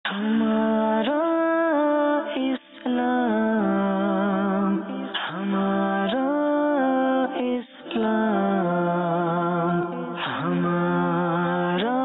ہمارا اسلام، ہمارا اسلام، ہمارا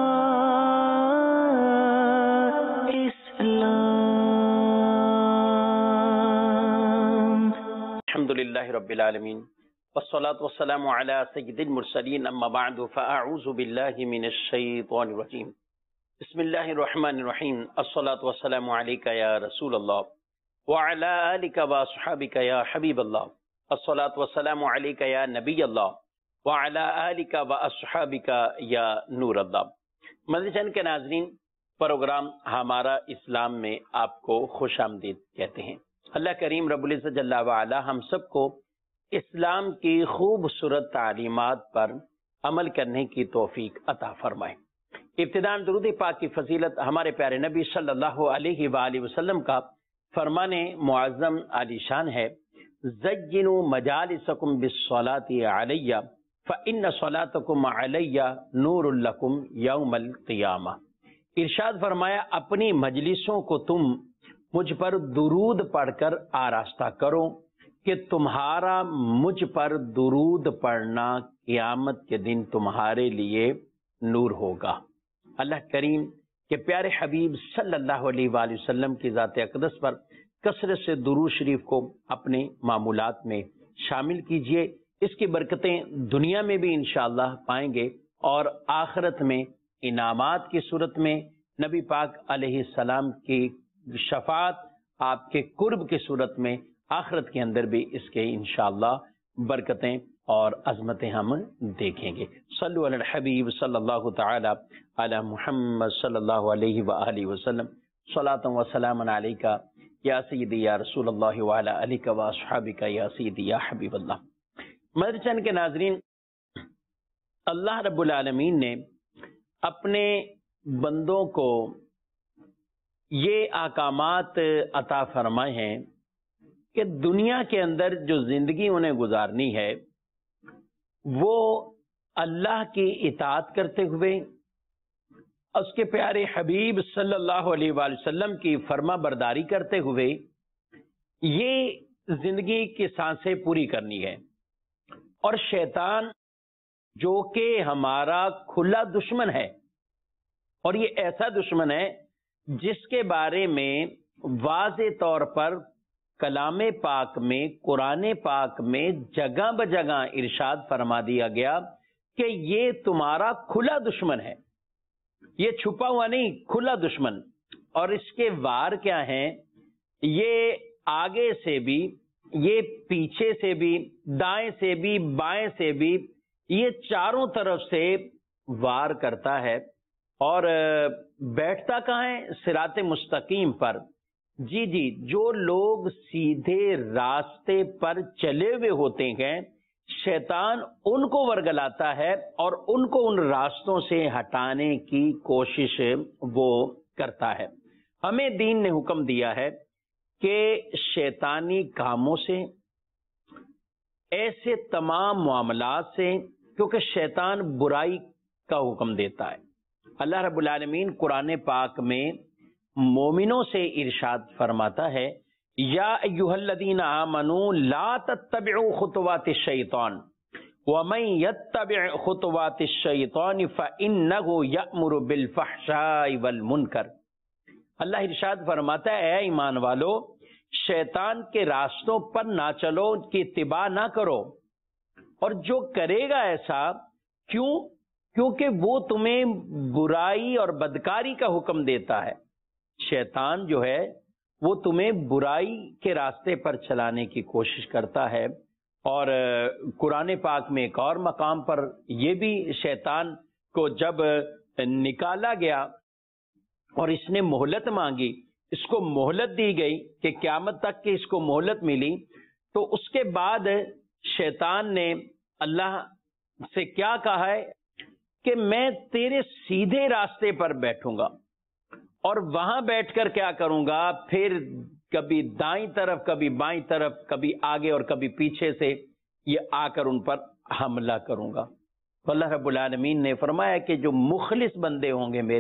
اسلام۔ الحمدللہ رب العالمین والصلاة والسلام علی سید المرسلین، اما بعد فاعوذ باللہ من الشیطان الرجیم۔ بسم اللہ الرحمن الرحیم۔ الصلاة والسلام علیک یا رسول اللہ وعلی آلک واصحابک یا حبیب اللہ۔ الصلاة والسلام علیک یا نبی اللہ وعلی آلک واصحابک یا نور اللہ۔ مدنی چینل کے ناظرین، پروگرام ہمارا اسلام میں آپ کو خوش آمدید کہتے ہیں۔ اللہ کریم رب العزت جل وعلا ہم سب کو اسلام کی خوبصورت تعلیمات پر عمل کرنے کی توفیق عطا فرمائے۔ ابتداءً درود پاک کی فضیلت ہمارے پیارے نبی صلی اللہ علیہ وآلہ وسلم کا فرمان معظم عالی شان ہے، زینوا مجالسکم بالصلاۃ علیہ فإن صلاتکم علیہ نور لکم یوم القیامہ۔ ارشاد فرمایا، اپنی مجلسوں کو تم مجھ پر درود پڑھ کر آراستہ کرو کہ تمہارا مجھ پر درود پڑھنا قیامت کے دن تمہارے لیے نور ہوگا۔ اللہ کریم کے پیارے حبیب صلی اللہ علیہ وآلہ وسلم کی ذات اقدس پر کثرت سے درود شریف کو اپنے معمولات میں شامل کیجئے۔ اس کی برکتیں دنیا میں بھی انشاءاللہ پائیں گے اور آخرت میں انعامات کی صورت میں نبی پاک علیہ السلام کی شفاعت آپ کے قرب کی صورت میں آخرت کے اندر بھی اس کے انشاءاللہ برکتیں اور عظمتیں ہم دیکھیں گے۔ صلو علی الحبیب صلی اللہ تعالی علی محمد صلی اللہ علیہ وآلہ وسلم، صلاۃ و سلام علیک یا سیدی یا رسول اللہ وعلی آلک و اصحابک یا سیدی یا حبیب اللہ۔ مدنی چینل کے ناظرین، اللہ رب العالمین نے اپنے بندوں کو یہ احکامات عطا فرمائے ہیں کہ دنیا کے اندر جو زندگی انہیں گزارنی ہے وہ اللہ کی اطاعت کرتے ہوئے، اس کے پیارے حبیب صلی اللہ علیہ وآلہ وسلم کی فرما برداری کرتے ہوئے یہ زندگی کی سانسیں پوری کرنی ہے۔ اور شیطان جو کہ ہمارا کھلا دشمن ہے، اور یہ ایسا دشمن ہے جس کے بارے میں واضح طور پر کلام پاک میں، قرآن پاک میں جگہ بجگہ ارشاد فرما دیا گیا کہ یہ تمہارا کھلا دشمن ہے، یہ چھپا ہوا نہیں، کھلا دشمن۔ اور اس کے وار کیا ہیں؟ یہ آگے سے بھی، یہ پیچھے سے بھی، دائیں سے بھی، بائیں سے بھی، یہ چاروں طرف سے وار کرتا ہے۔ اور بیٹھتا کہاں ہے؟ صراط مستقیم پر۔ جی جی، جو لوگ سیدھے راستے پر چلے ہوئے ہوتے ہیں، شیطان ان کو ورگلاتا ہے اور ان کو ان راستوں سے ہٹانے کی کوشش وہ کرتا ہے۔ ہمیں دین نے حکم دیا ہے کہ شیطانی کاموں سے، ایسے تمام معاملات سے، کیونکہ شیطان برائی کا حکم دیتا ہے۔ اللہ رب العالمین قرآن پاک میں مومنوں سے ارشاد فرماتا ہے، یا ایھا الذین آمنوا لا تتبعوا خطوات الشیطان ومن یتبع خطوات الشیطان فإنہ یأمر بالفحشاء والمنکر۔ اللہ ارشاد فرماتا ہے، اے ایمان والو، شیطان کے راستوں پر نہ چلو، ان کی اتباع نہ کرو۔ اور جو کرے گا ایسا، کیوں؟ کیونکہ وہ تمہیں برائی اور بدکاری کا حکم دیتا ہے۔ شیطان جو ہے وہ تمہیں برائی کے راستے پر چلانے کی کوشش کرتا ہے۔ اور قرآن پاک میں ایک اور مقام پر یہ بھی شیطان کو جب نکالا گیا اور اس نے مہلت مانگی، اس کو مہلت دی گئی کہ قیامت تک کہ اس کو مہلت ملی، تو اس کے بعد شیطان نے اللہ سے کیا کہا ہے کہ میں تیرے سیدھے راستے پر بیٹھوں گا، اور وہاں بیٹھ کر کیا کروں گا؟ پھر کبھی دائیں طرف، کبھی بائیں طرف، کبھی آگے اور کبھی پیچھے سے یہ آ کر ان پر حملہ کروں گا۔ تو اللہ رب العالمین نے فرمایا کہ جو مخلص بندے ہوں گے میرے،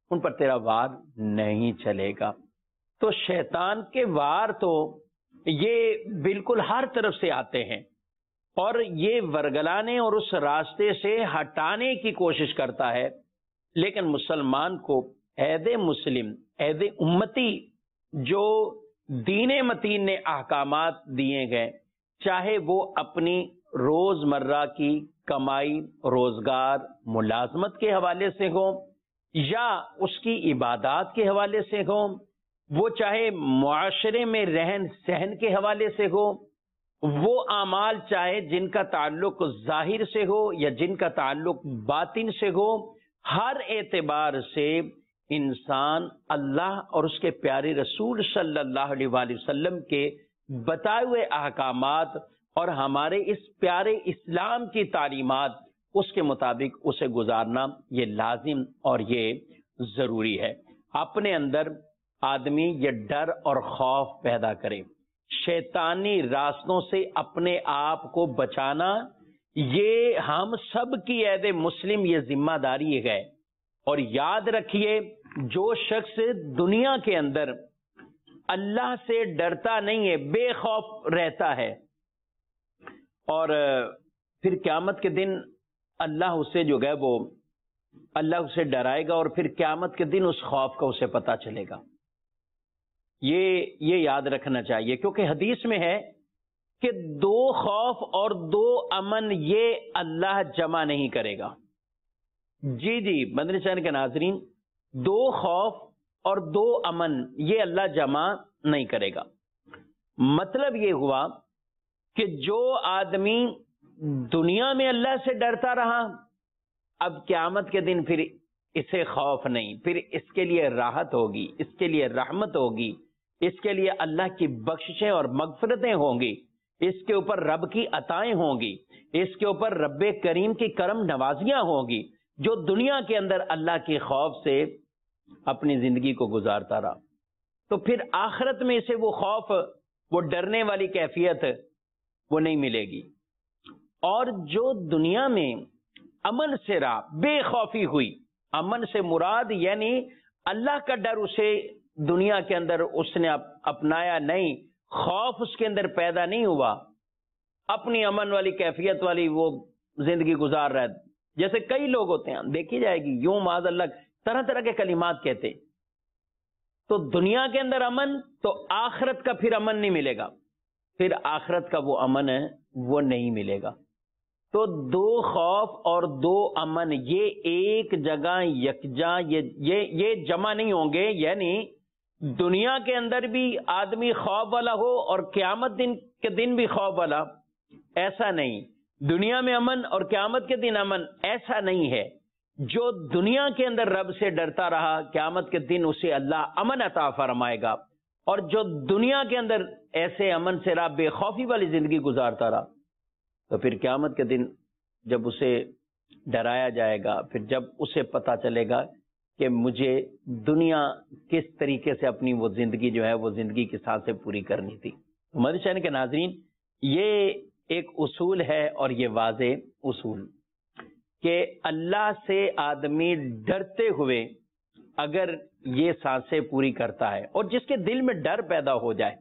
ان پر تیرا وار نہیں چلے گا۔ تو شیطان کے وار تو یہ بالکل ہر طرف سے آتے ہیں اور یہ ورگلانے اور اس راستے سے ہٹانے کی کوشش کرتا ہے، لیکن مسلمان کو عہد مسلم، عہد امتی جو دین متین نے احکامات دیے گئے، چاہے وہ اپنی روزمرہ کی کمائی روزگار ملازمت کے حوالے سے ہو یا اس کی عبادات کے حوالے سے ہو، وہ چاہے معاشرے میں رہن سہن کے حوالے سے ہو، وہ اعمال چاہے جن کا تعلق ظاہر سے ہو یا جن کا تعلق باطن سے ہو، ہر اعتبار سے انسان اللہ اور اس کے پیارے رسول صلی اللہ علیہ وآلہ وسلم کے بتائے ہوئے احکامات اور ہمارے اس پیارے اسلام کی تعلیمات اس کے مطابق اسے گزارنا یہ لازم اور یہ ضروری ہے۔ اپنے اندر آدمی یہ ڈر اور خوف پیدا کرے، شیطانی راستوں سے اپنے آپ کو بچانا یہ ہم سب کی عہد مسلم یہ ذمہ داری ہے۔ اور یاد رکھیے، جو شخص دنیا کے اندر اللہ سے ڈرتا نہیں ہے، بے خوف رہتا ہے، اور پھر قیامت کے دن اللہ اسے جو ہے وہ اللہ اسے ڈرائے گا اور پھر قیامت کے دن اس خوف کا اسے پتہ چلے گا۔ یہ یاد رکھنا چاہیے، کیونکہ حدیث میں ہے کہ دو خوف اور دو امن یہ اللہ جمع نہیں کرے گا۔ جی مدنی چینل کے ناظرین، دو خوف اور دو امن یہ اللہ جمع نہیں کرے گا۔ مطلب یہ ہوا کہ جو آدمی دنیا میں اللہ سے ڈرتا رہا، اب قیامت کے دن پھر اسے خوف نہیں، پھر اس کے لیے راحت ہوگی، اس کے لیے رحمت ہوگی، اس کے لیے اللہ کی بخششیں اور مغفرتیں ہوں گی، اس کے اوپر رب کی عطائیں ہوں گی، اس کے اوپر رب کریم کی کرم نوازیاں ہوں گی۔ جو دنیا کے اندر اللہ کے خوف سے اپنی زندگی کو گزارتا رہا، تو پھر آخرت میں اسے وہ خوف، وہ ڈرنے والی کیفیت وہ نہیں ملے گی۔ اور جو دنیا میں امن سے رہا، بے خوفی ہوئی، امن سے مراد یعنی اللہ کا ڈر اسے دنیا کے اندر اس نے اپنایا نہیں، خوف اس کے اندر پیدا نہیں ہوا، اپنی امن والی کیفیت والی وہ زندگی گزار رہا ہے۔ جیسے کئی لوگ ہوتے ہیں، دیکھی جائے گی، یوں معاذ اللہ طرح طرح کے کلمات کہتے، تو دنیا کے اندر امن، تو آخرت کا پھر امن نہیں ملے گا، پھر آخرت کا وہ امن ہے وہ نہیں ملے گا۔ تو دو خوف اور دو امن یہ ایک جگہ یکجاں یہ جمع نہیں ہوں گے، یعنی دنیا کے اندر بھی آدمی خوف والا ہو اور قیامت دن کے دن بھی خوف والا، ایسا نہیں۔ دنیا میں امن اور قیامت کے دن امن، ایسا نہیں ہے۔ جو دنیا کے اندر رب سے ڈرتا رہا، قیامت کے دن اسے اللہ امن عطا فرمائے گا، اور جو دنیا کے اندر ایسے امن سے رہا، بے خوفی والی زندگی گزارتا رہا، تو پھر قیامت کے دن جب اسے ڈرایا جائے گا، پھر جب اسے پتہ چلے گا کہ مجھے دنیا کس طریقے سے اپنی وہ زندگی جو ہے وہ زندگی کی سانسیں پوری کرنی تھی۔ مدنی چینل کے ناظرین، یہ ایک اصول ہے اور یہ واضح اصول کہ اللہ سے آدمی ڈرتے ہوئے اگر یہ سانسیں پوری کرتا ہے، اور جس کے دل میں ڈر پیدا ہو جائے،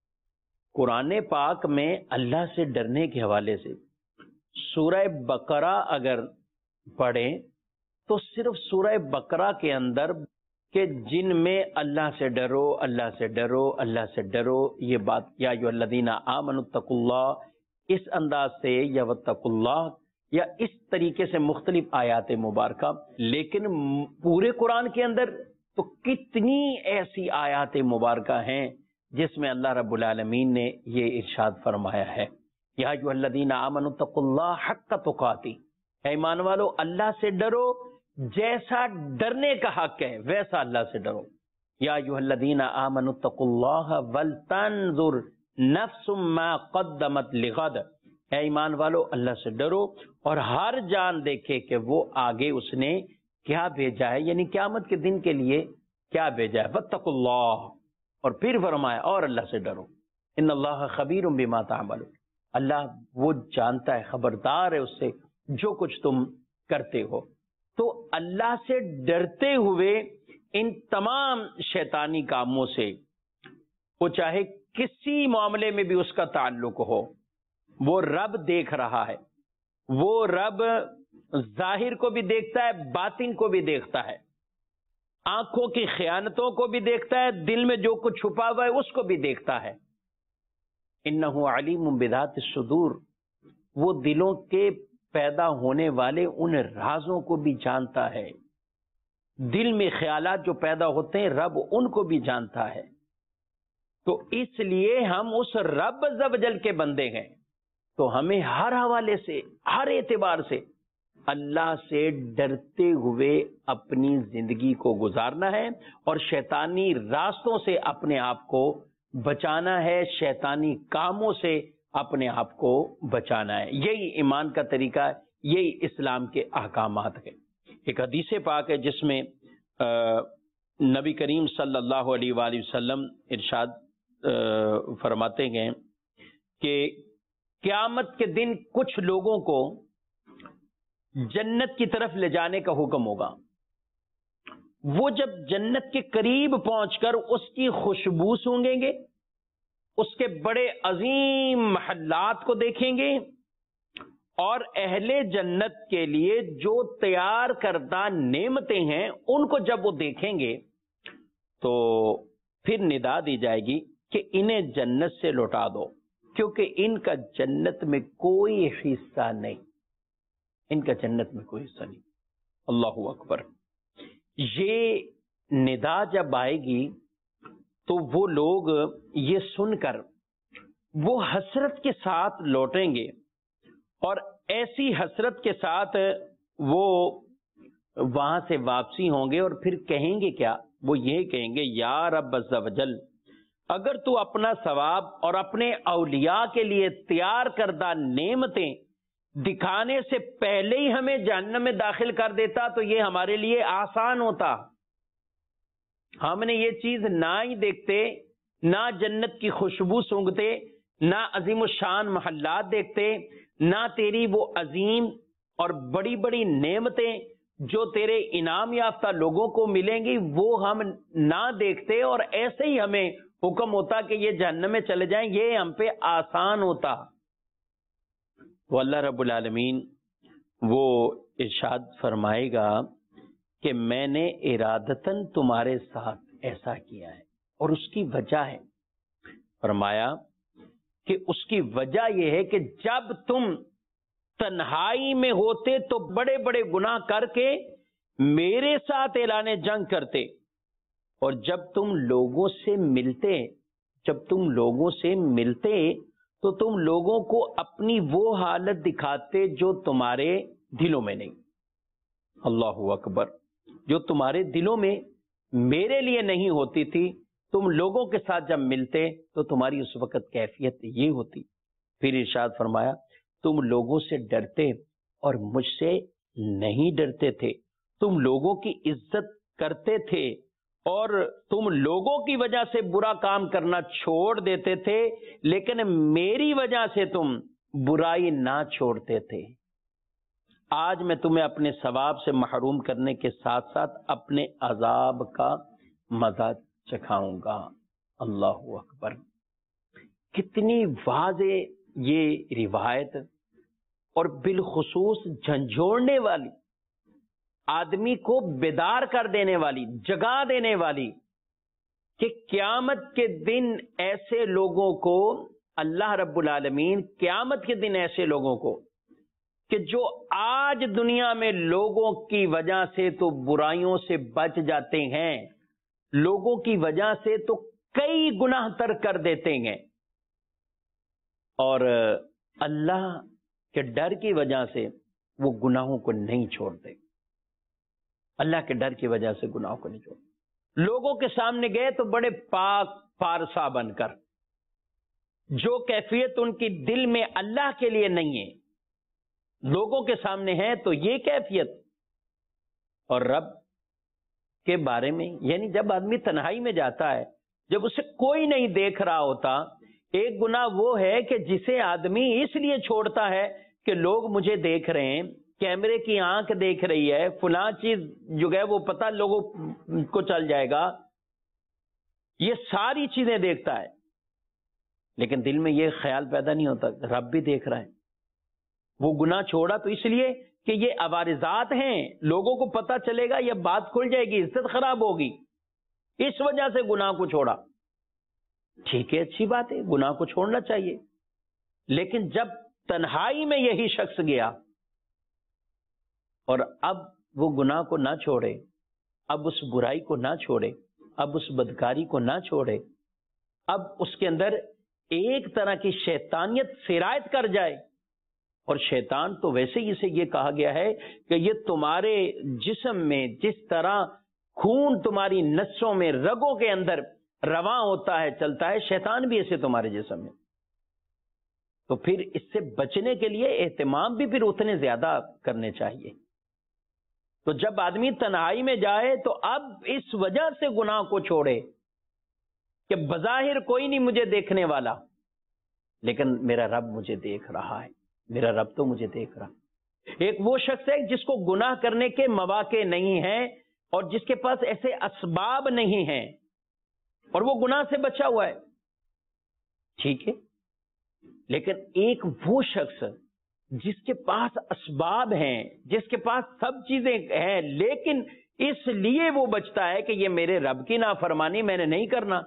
قرآن پاک میں اللہ سے ڈرنے کے حوالے سے سورہ بقرہ اگر پڑھیں تو صرف سورہ بقرہ کے اندر کہ جن میں اللہ سے ڈرو، اللہ سے ڈرو، اللہ سے ڈرو، یہ بات یا ایھا الذین آمنوا اتقوا اللہ، اس انداز سے یا واتقوا اللہ یا اس طریقے سے مختلف آیات مبارکہ، لیکن پورے قرآن کے اندر تو کتنی ایسی آیات مبارکہ ہیں جس میں اللہ رب العالمین نے یہ ارشاد فرمایا ہے، یا ایھا الذین آمنوا اتقوا اللہ حق تقاتہ، اے ایمان والو اللہ سے ڈرو جیسا ڈرنے کا حق ہے ویسا اللہ سے ڈرو۔ یا ایھا الذین آمنوا اتقوا اللہ ولتنظر نفس ما قدمت لغد، اے ایمان والو اللہ سے ڈرو اور ہر جان دیکھے کہ وہ آگے اس نے کیا بھیجا ہے، یعنی قیامت کے دن کے لیے کیا بھیجا ہے۔ واتقوا اللہ، اور پھر فرمایا اور اللہ سے ڈرو، ان اللہ خبیر بما تعملون، اللہ وہ جانتا ہے، خبردار ہے اس سے جو کچھ تم کرتے ہو۔ تو اللہ سے ڈرتے ہوئے ان تمام شیطانی کاموں سے، وہ چاہے کسی معاملے میں بھی اس کا تعلق ہو، وہ رب دیکھ رہا ہے، وہ رب ظاہر کو بھی دیکھتا ہے، باطن کو بھی دیکھتا ہے، آنکھوں کی خیانتوں کو بھی دیکھتا ہے، دل میں جو کچھ چھپا ہوا ہے اس کو بھی دیکھتا ہے۔ انہ علیم بذات الصدور، وہ دلوں کے پیدا ہونے والے ان رازوں کو بھی جانتا ہے، دل میں خیالات جو پیدا ہوتے ہیں رب ان کو بھی جانتا ہے۔ تو اس لیے ہم اس رب عز و جل کے بندے ہیں، تو ہمیں ہر حوالے سے، ہر اعتبار سے اللہ سے ڈرتے ہوئے اپنی زندگی کو گزارنا ہے، اور شیطانی راستوں سے اپنے آپ کو بچانا ہے، شیطانی کاموں سے اپنے آپ کو بچانا ہے۔ یہی ایمان کا طریقہ ہے، یہی اسلام کے احکامات ہیں۔ ایک حدیث پاک ہے جس میں نبی کریم صلی اللہ علیہ وآلہ وسلم ارشاد فرماتے ہیں کہ قیامت کے دن کچھ لوگوں کو جنت کی طرف لے جانے کا حکم ہوگا۔ وہ جب جنت کے قریب پہنچ کر اس کی خوشبو سونگیں گے، اس کے بڑے عظیم محلات کو دیکھیں گے، اور اہل جنت کے لیے جو تیار کردہ نعمتیں ہیں ان کو جب وہ دیکھیں گے تو پھر ندا دی جائے گی کہ انہیں جنت سے لوٹا دو، کیونکہ ان کا جنت میں کوئی حصہ نہیں، ان کا جنت میں کوئی حصہ نہیں۔ اللہ اکبر۔ یہ ندا جب آئے گی تو وہ لوگ یہ سن کر وہ حسرت کے ساتھ لوٹیں گے، اور ایسی حسرت کے ساتھ وہ وہاں سے واپسی ہوں گے، اور پھر کہیں گے کیا؟ وہ یہ کہیں گے یا رب عز و جل، اگر تو اپنا ثواب اور اپنے اولیاء کے لیے تیار کردہ نعمتیں دکھانے سے پہلے ہی ہمیں جہنم میں داخل کر دیتا تو یہ ہمارے لیے آسان ہوتا۔ ہم نے یہ چیز نہ ہی دیکھتے، نہ جنت کی خوشبو سونگتے، نہ عظیم الشان محلات دیکھتے، نہ تیری وہ عظیم اور بڑی بڑی نعمتیں جو تیرے انعام یافتہ لوگوں کو ملیں گی وہ ہم نہ دیکھتے، اور ایسے ہی ہمیں حکم ہوتا کہ یہ جہنم میں چلے جائیں، یہ ہم پہ آسان ہوتا۔ تو اللہ رب العالمین وہ ارشاد فرمائے گا کہ میں نے ارادتاً تمہارے ساتھ ایسا کیا ہے، اور اس کی وجہ ہے، فرمایا کہ اس کی وجہ یہ ہے کہ جب تم تنہائی میں ہوتے تو بڑے بڑے گناہ کر کے میرے ساتھ اعلان جنگ کرتے، اور جب تم لوگوں سے ملتے تو تم لوگوں کو اپنی وہ حالت دکھاتے جو تمہارے دلوں میں نہیں۔ اللہ اکبر۔ جو تمہارے دلوں میں میرے لیے نہیں ہوتی تھی، تم لوگوں کے ساتھ جب ملتے تو تمہاری اس وقت کیفیت یہ ہوتی۔ پھر ارشاد فرمایا تم لوگوں سے ڈرتے اور مجھ سے نہیں ڈرتے تھے، تم لوگوں کی عزت کرتے تھے اور تم لوگوں کی وجہ سے برا کام کرنا چھوڑ دیتے تھے، لیکن میری وجہ سے تم برائی نہ چھوڑتے تھے۔ آج میں تمہیں اپنے ثواب سے محروم کرنے کے ساتھ ساتھ اپنے عذاب کا مزہ چکھاؤں گا۔ اللہ اکبر۔ کتنی واضح یہ روایت، اور بالخصوص جھنجھوڑنے والی، آدمی کو بیدار کر دینے والی، جگا دینے والی، کہ قیامت کے دن ایسے لوگوں کو اللہ رب العالمین قیامت کے دن ایسے لوگوں کو کہ جو آج دنیا میں لوگوں کی وجہ سے تو برائیوں سے بچ جاتے ہیں، لوگوں کی وجہ سے تو کئی گناہ ترک کر دیتے ہیں، اور اللہ کے ڈر کی وجہ سے وہ گناہوں کو نہیں چھوڑتے، اللہ کے ڈر کی وجہ سے گناہوں کو نہیں چھوڑتے۔ لوگوں کے سامنے گئے تو بڑے پاک پارسا بن کر، جو کیفیت ان کی دل میں اللہ کے لیے نہیں ہے، لوگوں کے سامنے ہے تو یہ کیفیت، اور رب کے بارے میں، یعنی جب آدمی تنہائی میں جاتا ہے، جب اسے کوئی نہیں دیکھ رہا ہوتا، ایک گناہ وہ ہے کہ جسے آدمی اس لیے چھوڑتا ہے کہ لوگ مجھے دیکھ رہے ہیں، کیمرے کی آنکھ دیکھ رہی ہے، فلاں چیز جو ہے وہ پتہ لوگوں کو چل جائے گا، یہ ساری چیزیں دیکھتا ہے، لیکن دل میں یہ خیال پیدا نہیں ہوتا رب بھی دیکھ رہا ہے۔ وہ گناہ چھوڑا تو اس لیے کہ یہ عوارضات ہیں، لوگوں کو پتہ چلے گا، یہ بات کھل جائے گی، عزت خراب ہوگی، اس وجہ سے گناہ کو چھوڑا۔ ٹھیک ہے، اچھی بات ہے، گناہ کو چھوڑنا چاہیے، لیکن جب تنہائی میں یہی شخص گیا اور اب وہ گناہ کو نہ چھوڑے، اب اس برائی کو نہ چھوڑے، اب اس بدکاری کو نہ چھوڑے، اب اس کے اندر ایک طرح کی شیطانیت سرایت کر جائے، اور شیطان تو ویسے ہی اسے یہ کہا گیا ہے کہ یہ تمہارے جسم میں جس طرح خون تمہاری نسوں میں رگوں کے اندر رواں ہوتا ہے، چلتا ہے، شیطان بھی ایسے تمہارے جسم میں، تو پھر اس سے بچنے کے لیے اہتمام بھی پھر اتنے زیادہ کرنے چاہیے۔ تو جب آدمی تنہائی میں جائے تو اب اس وجہ سے گناہ کو چھوڑے کہ بظاہر کوئی نہیں مجھے دیکھنے والا، لیکن میرا رب مجھے دیکھ رہا ہے، میرا رب تو مجھے دیکھ رہا ہے۔ ایک وہ شخص ہے جس کو گناہ کرنے کے مواقع نہیں ہیں اور جس کے پاس ایسے اسباب نہیں ہیں اور وہ گناہ سے بچا ہوا ہے، ٹھیک ہے، لیکن ایک وہ شخص جس کے پاس اسباب ہیں، جس کے پاس سب چیزیں ہیں، لیکن اس لیے وہ بچتا ہے کہ یہ میرے رب کی نافرمانی میں نے نہیں کرنا،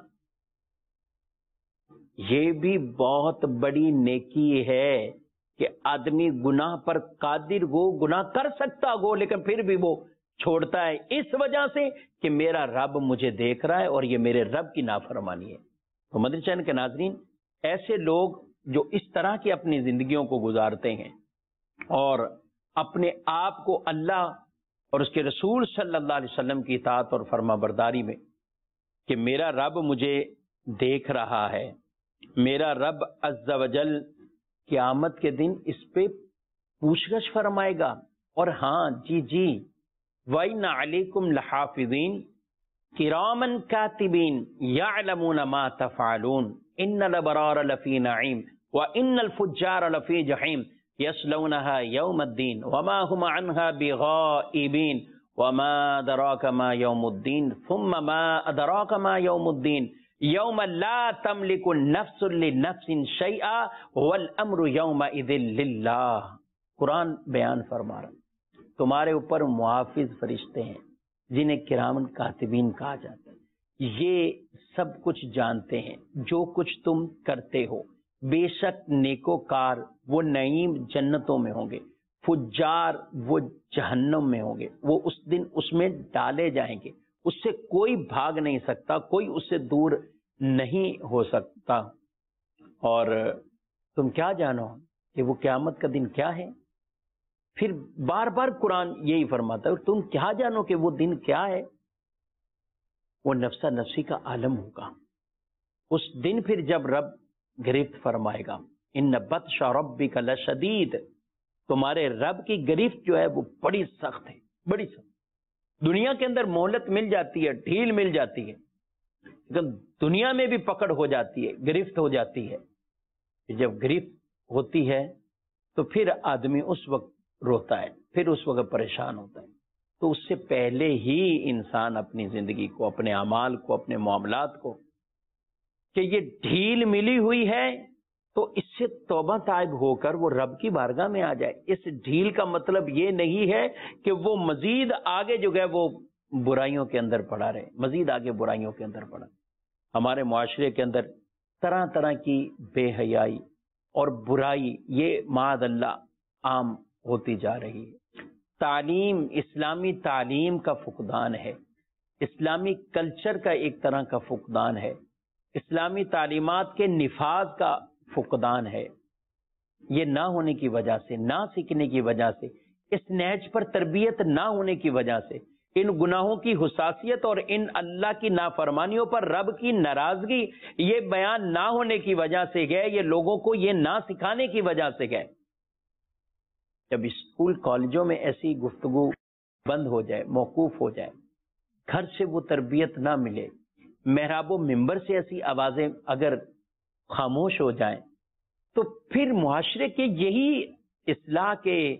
یہ بھی بہت بڑی نیکی ہے کہ آدمی گناہ پر قادر ہو، گناہ کر سکتا ہو، لیکن پھر بھی وہ چھوڑتا ہے اس وجہ سے کہ میرا رب مجھے دیکھ رہا ہے اور یہ میرے رب کی نافرمانی ہے۔ تو مدنی چینل کے ناظرین، ایسے لوگ جو اس طرح کی اپنی زندگیوں کو گزارتے ہیں اور اپنے آپ کو اللہ اور اس کے رسول صلی اللہ علیہ وسلم کی اطاعت اور فرما برداری میں کہ میرا رب مجھے دیکھ رہا ہے، میرا رب عز و جل قیامت کے دن اس پہ پوچھ گچھ فرمائے گا، اور ہاں جی وَإِنَّ عَلَيْكُمْ لَحَافِظِينَ كِرَامًا كَاتِبِينَ يَعْلَمُونَ مَا تَفْعَلُونَ إِنَّ الْأَبْرَارَ لَفِي نَعِيمٍ وَإِنَّ الْفُجَّارَ لَفِي جَحِيمٍ يَصْلَوْنَهَا يَوْمَ الدِّينِ وَمَا هُمْ عَنْهَا بِغَائِبِينَ وَمَا أَدْرَاكَ مَا يَوْمُ الدِّينِ ثُمَّ مَا أَدْرَاكَ مَا يَوْمُ الدِّينِ يَوْمَ لَا تَمْلِكُ نَفْسٌ لِنَفْسٍ شَيْئًا وَالْأَمْرُ يَوْمَئِذٍ لِلَّهِ۔ قرآن بیان فرما رہا ہے تمہارے اوپر محافظ فرشتے ہیں جنہیں کرامن کاتبین کہا جاتا ہے، یہ سب کچھ جانتے ہیں جو کچھ تم کرتے ہو، بے شک نیکوکار وہ نعیم جنتوں میں ہوں گے، فجار وہ جہنم میں ہوں گے، وہ اس دن اس میں ڈالے جائیں گے، اس سے کوئی بھاگ نہیں سکتا، کوئی اس سے دور نہیں ہو سکتا۔ اور تم کیا جانو کہ وہ قیامت کا دن کیا ہے؟ پھر بار بار قرآن یہی فرماتا ہے تم کیا جانو کہ وہ دن کیا ہے؟ وہ نفسا نفسی کا عالم ہوگا اس دن، پھر جب رب گرفت فرمائے گا، ان بطش ربک لشدید، تمہارے رب کی گرفت جو ہے وہ بڑی سخت ہے، بڑی سخت۔ دنیا کے اندر مہلت مل جاتی ہے، ڈھیل مل جاتی ہے، لیکن دنیا میں بھی پکڑ ہو جاتی ہے، گرفت ہو جاتی ہے۔ جب گرفت ہوتی ہے تو پھر آدمی اس وقت روتا ہے، پھر اس وقت پریشان ہوتا ہے۔ تو اس سے پہلے ہی انسان اپنی زندگی کو، اپنے اعمال کو، اپنے معاملات کو کہ یہ ڈھیل ملی ہوئی ہے تو اس سے توبہ طائب ہو کر وہ رب کی بارگاہ میں آ جائے۔ اس ڈھیل کا مطلب یہ نہیں ہے کہ وہ مزید آگے جو ہے وہ برائیوں کے اندر پڑا رہے، مزید آگے برائیوں کے اندر پڑا۔ ہمارے معاشرے کے اندر طرح طرح کی بے حیائی اور برائی یہ معاذ اللہ عام ہوتی جا رہی ہے۔ تعلیم، اسلامی تعلیم کا فقدان ہے، اسلامی کلچر کا ایک طرح کا فقدان ہے، اسلامی تعلیمات کے نفاذ کا فقدان ہے۔ یہ نہ ہونے کی وجہ سے، نہ سیکھنے کی وجہ سے، اس نہج پر تربیت نہ ہونے کی وجہ سے، ان گناہوں کی حساسیت اور ان اللہ کی نافرمانیوں پر رب کی ناراضگی یہ بیان نہ ہونے کی وجہ سے گئے، یہ لوگوں کو یہ نہ سکھانے کی وجہ سے گئے۔ جب اسکول کالجوں میں ایسی گفتگو بند ہو جائے، موقوف ہو جائے، گھر سے وہ تربیت نہ ملے، محراب و منبر سے ایسی آوازیں اگر خاموش ہو جائیں، تو پھر معاشرے کے یہی اصلاح کے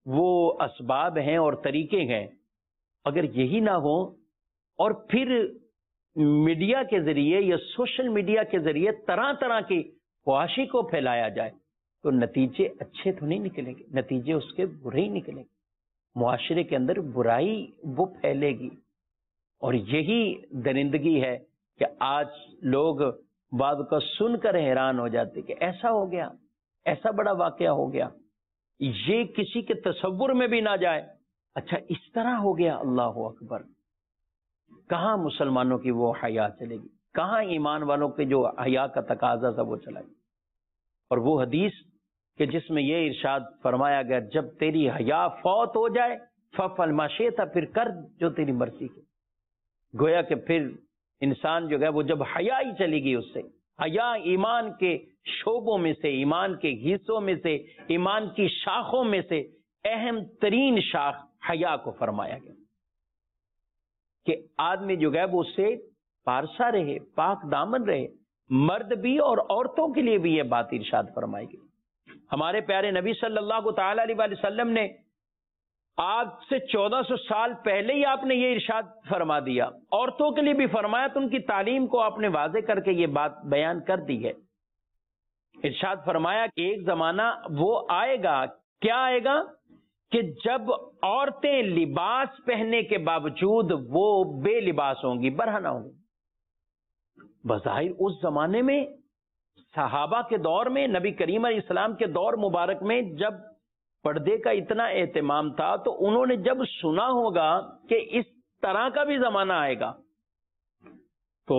وہ اسباب ہیں اور طریقے ہیں، اگر یہی نہ ہو اور پھر میڈیا کے ذریعے یا سوشل میڈیا کے ذریعے طرح طرح کی فحاشی کو پھیلایا جائے تو نتیجے اچھے تو نہیں نکلیں گے، نتیجے اس کے برے ہی نکلیں گے، معاشرے کے اندر برائی وہ پھیلے گی۔ اور یہی درندگی ہے کہ آج لوگ بعد کا سن کر حیران ہو جاتے کہ ایسا ہو گیا، ایسا بڑا واقعہ ہو گیا، یہ کسی کے تصور میں بھی نہ جائے، اچھا اس طرح ہو گیا، اللہ اکبر۔ کہاں مسلمانوں کی وہ حیا چلے گی، کہاں ایمان والوں کے جو حیا کا تقاضا تھا وہ چلا گیا۔ اور وہ حدیث کہ جس میں یہ ارشاد فرمایا گیا جب تیری حیا فوت ہو جائے ففعل ما شئت، پھر کر جو تیری مرضی کی۔ گویا کہ پھر انسان جو ہے وہ جب حیا ہی چلی گئی اس سے، حیا ایمان کے شعبوں میں سے، ایمان کے حصوں میں سے، ایمان کی شاخوں میں سے اہم ترین شاخ حیا کو فرمایا گیا کہ آدمی جو ہے وہ اس سے پارسا رہے، پاک دامن رہے، مرد بھی اور عورتوں کے لیے بھی یہ بات ارشاد فرمائی گئی۔ ہمارے پیارے نبی صلی اللہ تعالی علیہ وسلم نے آج سے 1400 سال پہلے ہی آپ نے یہ ارشاد فرما دیا، عورتوں کے لیے بھی فرمایا، تو ان کی تعلیم کو آپ نے واضح کر کے یہ بات بیان کر دی ہے۔ ارشاد فرمایا کہ ایک زمانہ وہ آئے گا، کیا آئے گا کہ جب عورتیں لباس پہننے کے باوجود وہ بے لباس ہوں گی، برہنہ ہوں گی۔ بظاہر اس زمانے میں صحابہ کے دور میں، نبی کریم علیہ السلام کے دور مبارک میں جب پردے کا اتنا اہتمام تھا تو انہوں نے جب سنا ہوگا کہ اس طرح کا بھی زمانہ آئے گا تو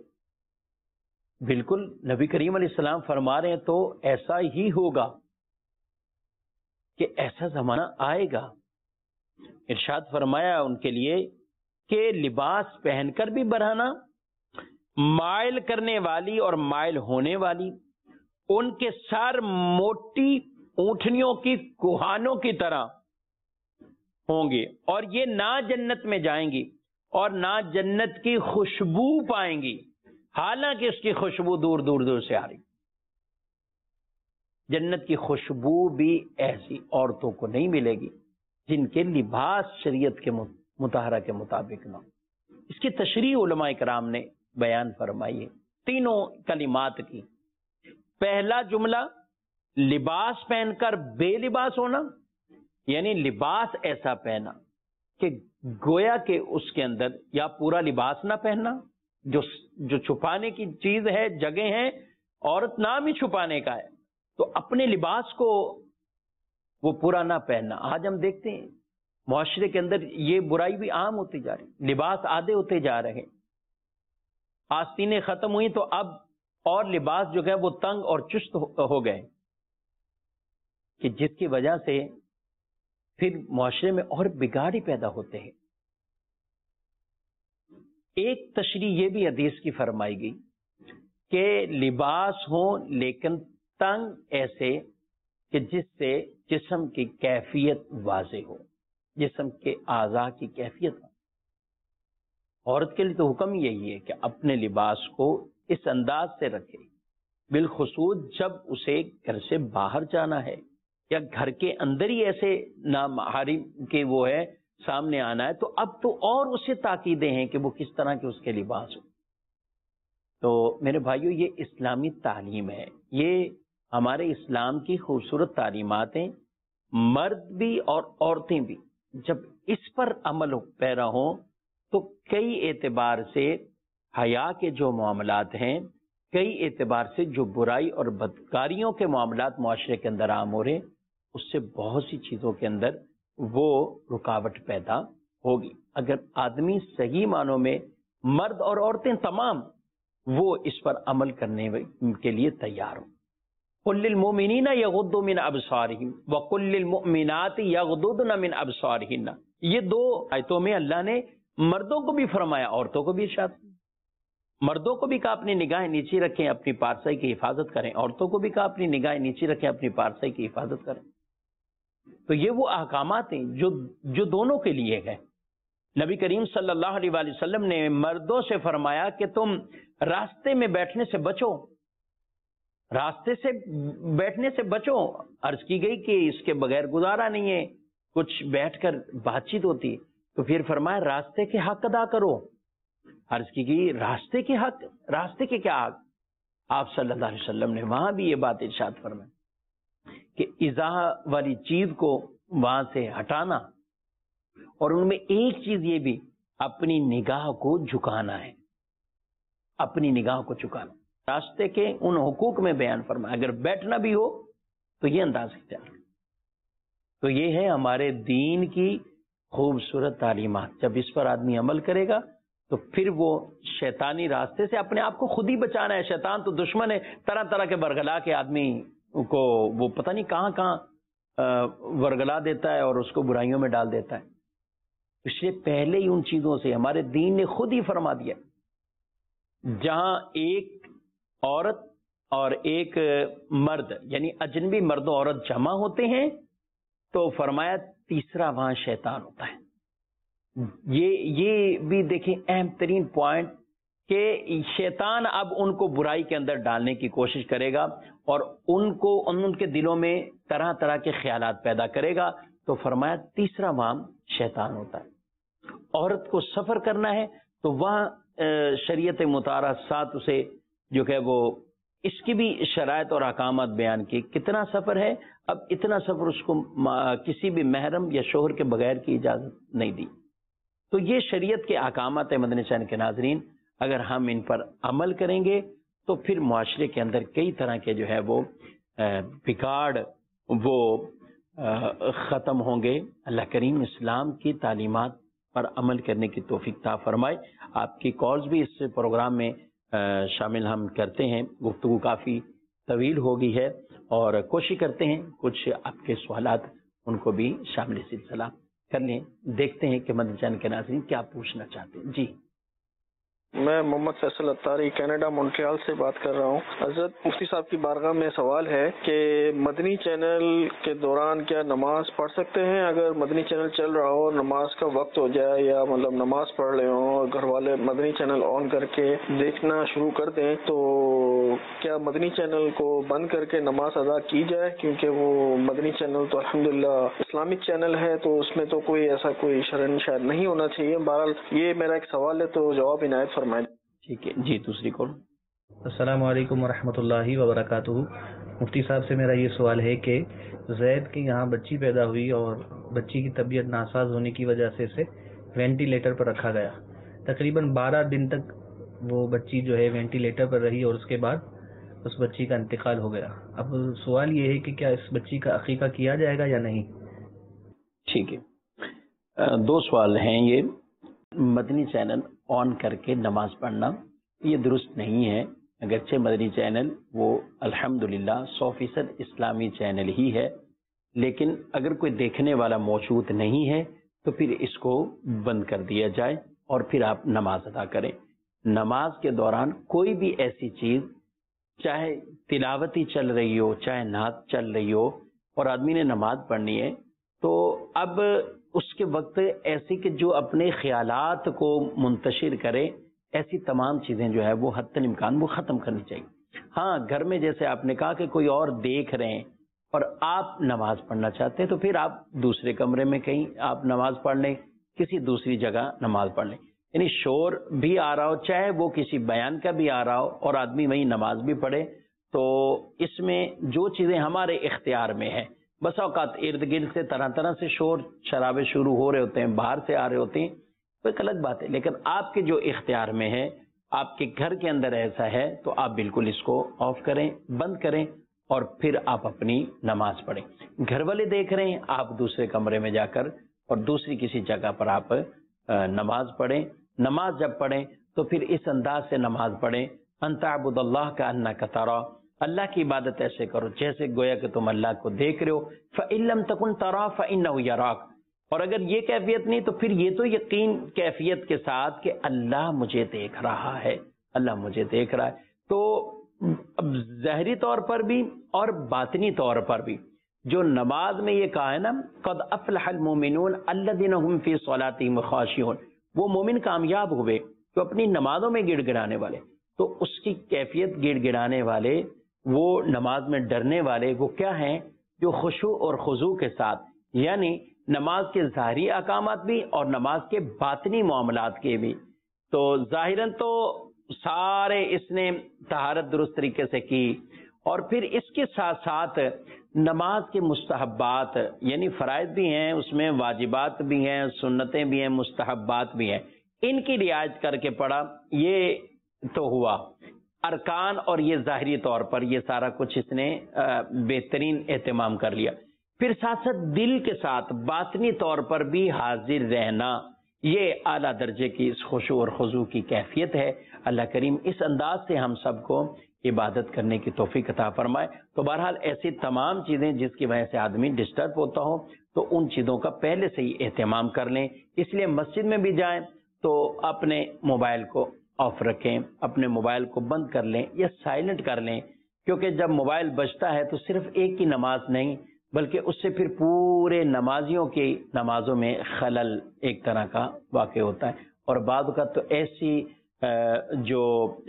بالکل نبی کریم علیہ السلام فرما رہے ہیں تو ایسا ہی ہوگا کہ ایسا زمانہ آئے گا۔ ارشاد فرمایا ان کے لیے کہ لباس پہن کر بھی برہنہ، مائل کرنے والی اور مائل ہونے والی، ان کے سر موٹی اونٹنیوں کی کوہانوں کی طرح ہوں گے، اور یہ نہ جنت میں جائیں گی اور نہ جنت کی خوشبو پائیں گی، حالانکہ اس کی خوشبو دور دور دور سے آ رہی۔ جنت کی خوشبو بھی ایسی عورتوں کو نہیں ملے گی جن کے لباس شریعت کے مطہرہ کے مطابق نہ ہو۔ اس کی تشریح علماء کرام نے بیان فرمائی ہے تینوں کلمات کی۔ پہلا جملہ لباس پہن کر بے لباس ہونا، یعنی لباس ایسا پہنا کہ گویا کہ اس کے اندر یا پورا لباس نہ پہننا، جو چھپانے کی چیز ہے، جگہ ہے، عورت نام ہی چھپانے کا ہے، تو اپنے لباس کو وہ پورا نہ پہننا۔ آج ہم دیکھتے ہیں معاشرے کے اندر یہ برائی بھی عام ہوتی جا رہی، لباس آدھے ہوتے جا رہے ہیں، آستینیں ختم ہوئی تو اب اور لباس جو ہے وہ تنگ اور چست ہو گئے، کہ جس کی وجہ سے پھر معاشرے میں اور بگاڑ ہی پیدا ہوتے ہیں۔ ایک تشریح یہ بھی حدیث کی فرمائی گئی کہ لباس ہو لیکن تنگ ایسے کہ جس سے جسم کی کیفیت واضح ہو، جسم کے اعضاء کی کیفیت ہو۔ عورت کے لیے تو حکم یہی ہے کہ اپنے لباس کو اس انداز سے رکھے، بالخصوص جب اسے گھر سے باہر جانا ہے یا گھر کے اندر ہی ایسے نامحرم کے وہ ہے سامنے آنا ہے، تو اب تو اور اسے تاکیدیں ہیں کہ وہ کس طرح کے اس کے لباس ہو۔ تو میرے بھائیو، یہ اسلامی تعلیم ہے، یہ ہمارے اسلام کی خوبصورت تعلیمات ہیں۔ مرد بھی اور عورتیں بھی جب اس پر عمل پیرا ہوں تو کئی اعتبار سے حیا کے جو معاملات ہیں، کئی اعتبار سے جو برائی اور بدکاریوں کے معاملات معاشرے کے اندر عام ہو رہے ہیں، اس سے بہت سی چیزوں کے اندر وہ رکاوٹ پیدا ہوگی۔ اگر آدمی صحیح معنوں میں، مرد اور عورتیں تمام، وہ اس پر عمل کرنے کے لیے تیار ہوں۔ قُل لِّلْمُؤْمِنِينَ يَغُضُّوا مِنْ أَبْصَارِهِمْ وَقُل لِّلْمُؤْمِنَاتِ يَغْضُضْنَ مِنْ أَبْصَارِهِنَّ، یہ دو آیتوں میں اللہ نے مردوں کو بھی فرمایا، عورتوں کو بھی ارشاد۔ مردوں کو بھی کہا اپنی نگاہیں نیچی رکھیں، اپنی پارسائی کی حفاظت کریں، عورتوں کو بھی کہا اپنی نگاہیں نیچی رکھیں، اپنی پارسائی کی حفاظت کریں۔ تو یہ وہ احکامات ہیں جو دونوں کے لیے ہے۔ نبی کریم صلی اللہ علیہ وآلہ وسلم نے مردوں سے فرمایا کہ تم راستے میں بیٹھنے سے بچو، راستے سے بیٹھنے سے بچو۔ عرض کی گئی کہ اس کے بغیر گزارا نہیں ہے، کچھ بیٹھ کر بات چیت ہوتی تو پھر فرمایا راستے کے حق ادا کرو. عرض کی راستے کے حق، راستے کے کیا حق؟ آپ صلی اللہ علیہ وسلم نے وہاں بھی یہ بات ارشاد فرمائی کہ ازاح والی چیز کو وہاں سے ہٹانا، اور ان میں ایک چیز یہ بھی اپنی نگاہ کو جھکانا ہے، اپنی نگاہ کو جھکانا. راستے کے ان حقوق میں بیان فرمایا اگر بیٹھنا بھی ہو تو یہ انداز اختیار. تو یہ ہے ہمارے دین کی خوبصورت تعلیمات. جب اس پر آدمی عمل کرے گا تو پھر وہ شیطانی راستے سے اپنے آپ کو خود ہی بچانا ہے. شیطان تو دشمن ہے، طرح طرح کے ورگلا کے آدمی کو وہ پتہ نہیں کہاں کہاں ورگلا دیتا ہے اور اس کو برائیوں میں ڈال دیتا ہے. اس لیے پہلے ہی ان چیزوں سے ہمارے دین نے خود ہی فرما دیا، جہاں ایک عورت اور ایک مرد یعنی اجنبی مرد و عورت جمع ہوتے ہیں تو فرمایا تیسرا وہاں شیطان ہوتا ہے. یہ بھی دیکھیں اہم ترین پوائنٹ کہ شیطان اب ان کو برائی کے اندر ڈالنے کی کوشش کرے گا اور ان کے دلوں میں طرح طرح کے خیالات پیدا کرے گا. تو فرمایا تیسرا وہاں شیطان ہوتا ہے. عورت کو سفر کرنا ہے تو وہاں شریعت مطہرہ ساتھ اسے جو کہ وہ اس کی بھی شرائط اور احکامات بیان کی. کتنا سفر ہے؟ اب اتنا سفر اس کو کسی بھی محرم یا شوہر کے بغیر کی اجازت نہیں دی. تو یہ شریعت کے احکامات مدنی چینل کے ناظرین، اگر ہم ان پر عمل کریں گے تو پھر معاشرے کے اندر کئی طرح کے جو ہے وہ بگاڑ وہ ختم ہوں گے. اللہ کریم اسلام کی تعلیمات پر عمل کرنے کی توفیق عطا فرمائے. آپ کی کالز بھی اس پروگرام میں شامل ہم کرتے ہیں. گفتگو کافی طویل ہو گئی ہے اور کوشش کرتے ہیں کچھ آپ کے سوالات ان کو بھی شامل سلسلہ کر لیں. دیکھتے ہیں کہ مدنی چینل کے ناظرین کیا پوچھنا چاہتے ہیں. جی میں محمد فیصل اتاری کینیڈا مونٹریال سے بات کر رہا ہوں. حضرت مفتی صاحب کی بارگاہ میں سوال ہے کہ مدنی چینل کے دوران کیا نماز پڑھ سکتے ہیں؟ اگر مدنی چینل چل رہا ہو، نماز کا وقت ہو جائے یا مطلب نماز پڑھ رہے ہوں اور گھر والے مدنی چینل آن کر کے دیکھنا شروع کر دیں تو کیا مدنی چینل کو بند کر کے نماز ادا کی جائے؟ کیونکہ وہ مدنی چینل تو الحمدللہ اسلامک چینل ہے تو اس میں تو کوئی ایسا کوئی شرن شاید نہیں ہونا چاہیے. بہرحال یہ میرا ایک سوال ہے تو جواب عنایت فرمائیں. ٹھیک ہے جی. دوسری کال. السلام علیکم ورحمۃ اللہ وبرکاتہ. مفتی صاحب سے میرا یہ سوال ہے کہ زید کے یہاں بچی پیدا ہوئی اور بچی کی طبیعت ناساز ہونے کی وجہ سے اسے وینٹیلیٹر پر رکھا گیا. تقریباً 12 دن تک وہ بچی جو ہے وینٹیلیٹر پر رہی اور اس کے بعد اس بچی کا انتقال ہو گیا. اب سوال یہ ہے کہ کیا اس بچی کا عقیقہ کیا جائے گا یا نہیں؟ ٹھیک ہے. دو سوال ہیں یہ. مدنی چینل آن کر کے نماز پڑھنا یہ درست نہیں ہے. اگرچہ مدنی چینل وہ الحمدللہ 100% اسلامی چینل ہی ہے، لیکن اگر کوئی دیکھنے والا موجود نہیں ہے تو پھر اس کو بند کر دیا جائے اور پھر آپ نماز ادا کریں. نماز کے دوران کوئی بھی ایسی چیز، چاہے تلاوتی چل رہی ہو چاہے نعت چل رہی ہو اور آدمی نے نماز پڑھنی ہے، تو اب اس کے وقت ایسی کہ جو اپنے خیالات کو منتشر کرے، ایسی تمام چیزیں جو ہے وہ حتی الامکان وہ ختم کرنی چاہیے. ہاں گھر میں جیسے آپ نے کہا کہ کوئی اور دیکھ رہے ہیں اور آپ نماز پڑھنا چاہتے ہیں تو پھر آپ دوسرے کمرے میں کہیں آپ نماز پڑھ لیں، کسی دوسری جگہ نماز پڑھ لیں. یعنی شور بھی آ رہا ہو، چاہے وہ کسی بیان کا بھی آ رہا ہو اور آدمی وہیں نماز بھی پڑھے، تو اس میں جو چیزیں ہمارے اختیار میں ہیں، بس اوقات ارد گرد سے طرح طرح سے شور شرابے شروع ہو رہے ہوتے ہیں، باہر سے آ رہے ہوتے ہیں، تو ایک الگ بات ہے. لیکن آپ کے جو اختیار میں ہے، آپ کے گھر کے اندر ایسا ہے تو آپ بالکل اس کو آف کریں، بند کریں اور پھر آپ اپنی نماز پڑھیں. گھر والے دیکھ رہے ہیں، آپ دوسرے کمرے میں جا کر اور دوسری کسی جگہ پر آپ نماز پڑھیں. نماز جب پڑھیں تو پھر اس انداز سے نماز پڑھیں، ان تعبد اللہ کأنک تراہ، اللہ کی عبادت ایسے کرو جیسے گویا کہ تم اللہ کو دیکھ رہے ہو. فإن لم تکن تراہ فإنہ یراک. اور اگر یہ کیفیت نہیں تو پھر یہ تو یقین کیفیت کے ساتھ کہ اللہ مجھے دیکھ رہا ہے، اللہ مجھے دیکھ رہا ہے. تو اب ظاہری طور پر بھی اور باطنی طور پر بھی جو نماز میں یہ کہا ہے نا، قد افلح المؤمنون الذین هم فی صلاتهم خاشعون، وہ مومن کامیاب ہوئے جو اپنی نمازوں میں گڑ گڑانے والے. تو اس کی کیفیت گڑ گڑانے والے، وہ نماز میں ڈرنے والے وہ کیا ہیں؟ جو خشوع اور خضوع کے ساتھ، یعنی نماز کے ظاہری احکامات بھی اور نماز کے باطنی معاملات کے بھی. تو ظاہراً تو سارے اس نے طہارت درست طریقے سے کی، اور پھر اس کے ساتھ ساتھ نماز کے مستحبات یعنی فرائض بھی ہیں، اس میں واجبات بھی ہیں، سنتیں بھی ہیں، مستحبات بھی ہیں، ان کی رعایت کر کے پڑھا. یہ تو ہوا ارکان، اور یہ ظاہری طور پر یہ سارا کچھ اس نے بہترین اہتمام کر لیا. پھر ساتھ ساتھ دل کے ساتھ باطنی طور پر بھی حاضر رہنا، یہ اعلیٰ درجے کی اس خشوع اور خضوع کی کیفیت ہے. اللہ کریم اس انداز سے ہم سب کو عبادت کرنے کی توفیق عطا فرمائے. تو بہرحال ایسی تمام چیزیں جس کی وجہ سے آدمی ڈسٹرب ہوتا ہو تو ان چیزوں کا پہلے سے ہی اہتمام کر لیں. اس لیے مسجد میں بھی جائیں تو اپنے موبائل کو آف رکھیں، اپنے موبائل کو بند کر لیں یا سائلنٹ کر لیں، کیونکہ جب موبائل بجتا ہے تو صرف ایک کی نماز نہیں بلکہ اس سے پھر پورے نمازیوں کی نمازوں میں خلل ایک طرح کا واقع ہوتا ہے. اور بعض اوقات تو ایسی جو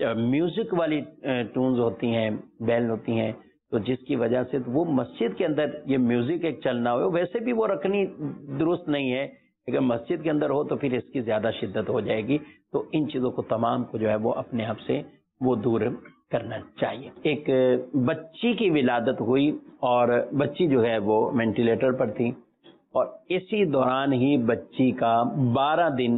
میوزک والی ٹونز ہوتی ہیں، بیل ہوتی ہیں، تو جس کی وجہ سے وہ مسجد کے اندر یہ میوزک ایک چلنا ہو، ویسے بھی وہ رکھنی درست نہیں ہے، اگر مسجد کے اندر ہو تو پھر اس کی زیادہ شدت ہو جائے گی. تو ان چیزوں کو تمام کو جو ہے وہ اپنے آپ سے وہ دور کرنا چاہیے. ایک بچی کی ولادت ہوئی اور بچی جو ہے وہ وینٹیلیٹر پر تھی، اور اسی دوران ہی بچی کا 12 دن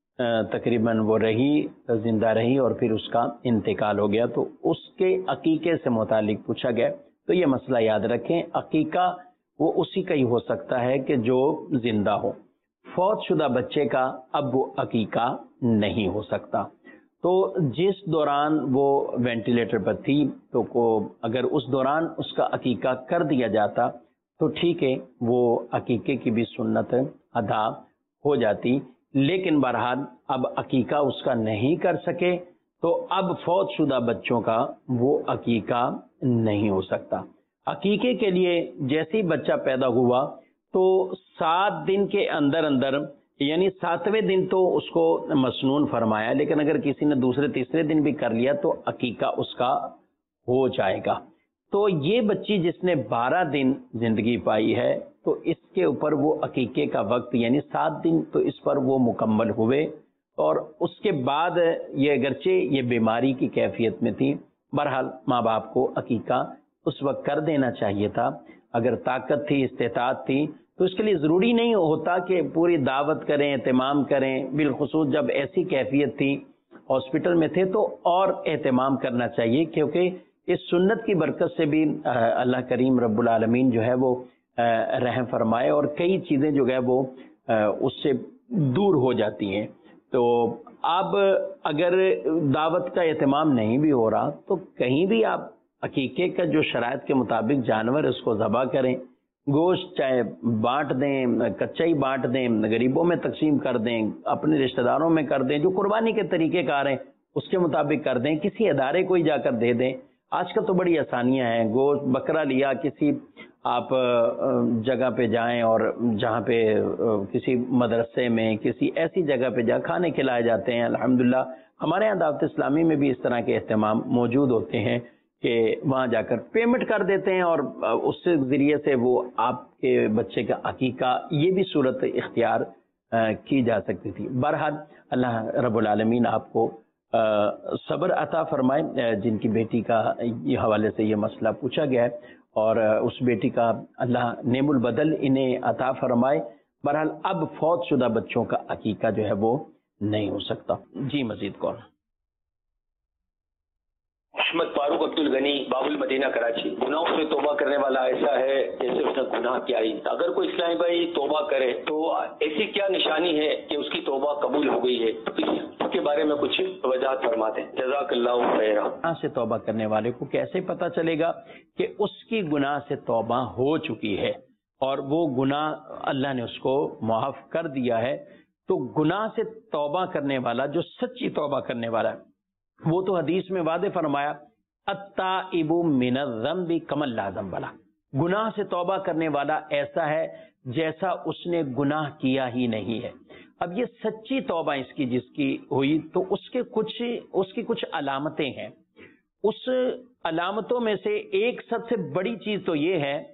تقریباً وہ زندہ رہی اور پھر اس کا انتقال ہو گیا. تو اس کے عقیقے سے متعلق پوچھا گیا. تو یہ مسئلہ یاد رکھیں، عقیقہ وہ اسی کا ہی ہو سکتا ہے کہ جو زندہ ہو. فوت شدہ بچے کا اب وہ عقیقہ نہیں ہو سکتا. تو جس دوران وہ وینٹیلیٹر پر تھی تو اگر اس دوران اس کا عقیقہ کر دیا جاتا تو ٹھیک ہے، وہ عقیقے کی بھی سنت ادا ہو جاتی. لیکن بہرحال اب عقیقہ اس کا نہیں کر سکے تو اب فوت شدہ بچوں کا وہ عقیقہ نہیں ہو سکتا. عقیقے کے لیے جیسے ہی بچہ پیدا ہوا تو 7 دن کے اندر یعنی 7ویں دن تو اس کو مسنون فرمایا، لیکن اگر کسی نے دوسرے تیسرے دن بھی کر لیا تو عقیقہ اس کا ہو جائے گا. تو یہ بچی جس نے 12 دن زندگی پائی ہے تو اس کے اوپر وہ عقیقے کا وقت یعنی 7 دن تو اس پر وہ مکمل ہوئے. اور اس کے بعد یہ اگرچہ یہ بیماری کی کیفیت میں تھی، بہرحال ماں باپ کو عقیقہ اس وقت کر دینا چاہیے تھا. اگر طاقت تھی، استطاعت تھی، تو اس کے لیے ضروری نہیں ہوتا کہ پوری دعوت کریں، اہتمام کریں. بالخصوص جب ایسی کیفیت تھی، ہاسپٹل میں تھے، تو اور اہتمام کرنا چاہیے، کیونکہ اس سنت کی برکت سے بھی اللہ کریم رب العالمین جو ہے وہ رحم فرمائے اور کئی چیزیں جو ہے وہ اس سے دور ہو جاتی ہیں. تو اب اگر دعوت کا اہتمام نہیں بھی ہو رہا تو کہیں بھی آپ عقیقے کا جو شرائط کے مطابق جانور اس کو ذبح کریں، گوشت چاہے بانٹ دیں، کچا ہی بانٹ دیں، غریبوں میں تقسیم کر دیں، اپنے رشتہ داروں میں کر دیں، جو قربانی کے طریقے کار ہیں اس کے مطابق کر دیں، کسی ادارے کو ہی جا کر دے دیں. آج کل تو بڑی آسانیاں ہیں. گوشت بکرا لیا، کسی آپ جگہ پہ جائیں اور جہاں پہ کسی مدرسے میں کسی ایسی جگہ پہ جا کھانے کھلائے جاتے ہیں. الحمدللہ ہمارے یہاں دعوت اسلامی میں بھی اس طرح کے اہتمام موجود ہوتے ہیں کہ وہاں جا کر پیمنٹ کر دیتے ہیں اور اس سے ذریعے سے وہ آپ کے بچے کا عقیقہ یہ بھی صورت اختیار کی جا سکتی تھی. بہرحال اللہ رب العالمین آپ کو صبر عطا فرمائے. جن کی بیٹی کا یہ حوالے سے یہ مسئلہ پوچھا گیا ہے اور اس بیٹی کا اللہ نعم البدل انہیں عطا فرمائے. بہرحال اب فوت شدہ بچوں کا عقیقہ جو ہے وہ نہیں ہو سکتا. جی مزید کون؟ محمد فاروق عبد الغنی، باب المدینہ، کراچی. گناہوں سے توبہ کرنے والا ایسا ہے جیسے اس نے گناہ کیا ہی. اگر کوئی اسلامی بھائی توبہ کرے تو ایسی کیا نشانی ہے کہ اس کی توبہ قبول ہو گئی ہے؟ اس کے بارے میں کچھ وضاحت فرما دیں. جزاک اللہ خیرا. گناہ سے توبہ کرنے والے کو کیسے پتہ چلے گا کہ اس کی گناہ سے توبہ ہو چکی ہے اور وہ گناہ اللہ نے اس کو معاف کر دیا ہے؟ تو گناہ سے توبہ کرنے والا، جو سچی توبہ کرنے والا ہے، وہ تو حدیث میں واضح فرمایا التائب من الذنب کمن لا ذنب لہ. گناہ سے توبہ کرنے والا ایسا ہے جیسا اس نے گناہ کیا ہی نہیں ہے. اب یہ سچی توبہ اس کی جس کی ہوئی تو اس کی کچھ علامتیں ہیں. اس علامتوں میں سے ایک سب سے بڑی چیز تو یہ ہے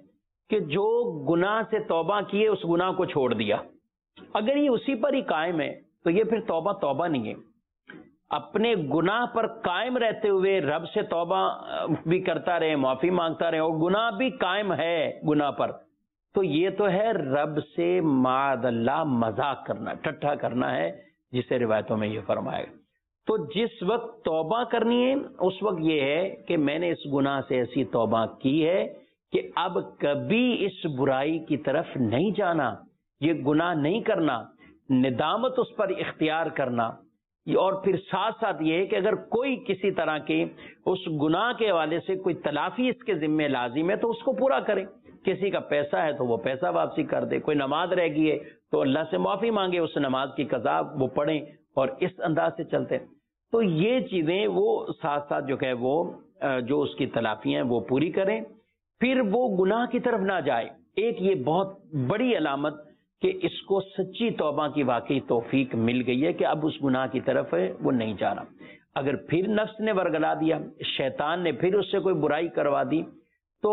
کہ جو گناہ سے توبہ کیے اس گناہ کو چھوڑ دیا، اگر یہ اسی پر ہی قائم ہے تو یہ پھر توبہ توبہ نہیں ہے۔ اپنے گناہ پر قائم رہتے ہوئے رب سے توبہ بھی کرتا رہے، معافی مانگتا رہے، اور گناہ بھی قائم ہے گناہ پر، تو یہ تو ہے رب سے معاذ اللہ مذاق کرنا، ٹھٹھا کرنا ہے، جسے روایتوں میں یہ فرمایا۔ تو جس وقت توبہ کرنی ہے اس وقت یہ ہے کہ میں نے اس گناہ سے ایسی توبہ کی ہے کہ اب کبھی اس برائی کی طرف نہیں جانا، یہ گناہ نہیں کرنا، ندامت اس پر اختیار کرنا۔ اور پھر ساتھ ساتھ یہ ہے کہ اگر کوئی کسی طرح کے اس گناہ کے حوالے سے کوئی تلافی اس کے ذمہ لازم ہے تو اس کو پورا کرے، کسی کا پیسہ ہے تو وہ پیسہ واپسی کر دے، کوئی نماز رہ گئی ہے تو اللہ سے معافی مانگے، اس نماز کی قضا وہ پڑھیں، اور اس انداز سے چلتے۔ تو یہ چیزیں وہ ساتھ ساتھ جو کہ وہ جو اس کی تلافیاں ہیں وہ پوری کریں، پھر وہ گناہ کی طرف نہ جائے۔ ایک یہ بہت بڑی علامت کہ اس کو سچی توبہ کی واقعی توفیق مل گئی ہے کہ اب اس گناہ کی طرف وہ نہیں جا رہا۔ اگر پھر نفس نے ورگلا دیا، شیطان نے پھر اس سے کوئی برائی کروا دی، تو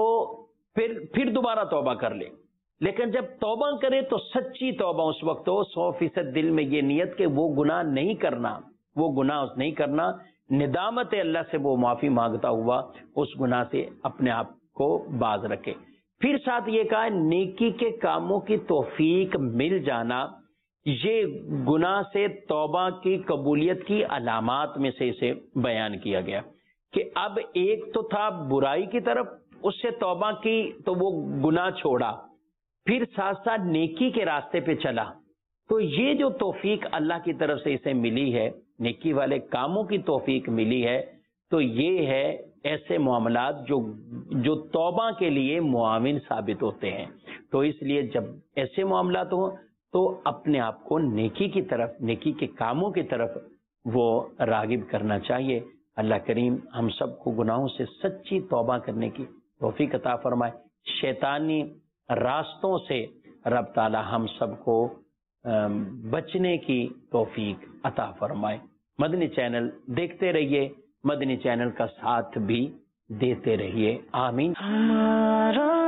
پھر دوبارہ توبہ کر لے۔ لیکن جب توبہ کرے تو سچی توبہ اس وقت ہو، 100% دل میں یہ نیت کہ وہ گناہ نہیں کرنا، وہ گناہ نہیں کرنا، ندامت اللہ سے وہ معافی مانگتا ہوا اس گناہ سے اپنے آپ کو باز رکھے۔ پھر ساتھ یہ کہا نیکی کے کاموں کی توفیق مل جانا، یہ گناہ سے توبہ کی قبولیت کی علامات میں سے اسے بیان کیا گیا کہ اب ایک تو تھا برائی کی طرف، اس سے توبہ کی تو وہ گناہ چھوڑا، پھر ساتھ ساتھ نیکی کے راستے پہ چلا۔ تو یہ جو توفیق اللہ کی طرف سے اسے ملی ہے، نیکی والے کاموں کی توفیق ملی ہے، تو یہ ہے ایسے معاملات جو توبہ کے لیے معاون ثابت ہوتے ہیں۔ تو اس لیے جب ایسے معاملات ہوں تو اپنے آپ کو نیکی کی طرف، نیکی کے کاموں کی طرف وہ راغب کرنا چاہیے۔ اللہ کریم ہم سب کو گناہوں سے سچی توبہ کرنے کی توفیق عطا فرمائے، شیطانی راستوں سے رب تعالی ہم سب کو بچنے کی توفیق عطا فرمائے۔ مدنی چینل دیکھتے رہیے، مدنی چینل کا ساتھ بھی دیتے رہیے، آمین۔ ہمارا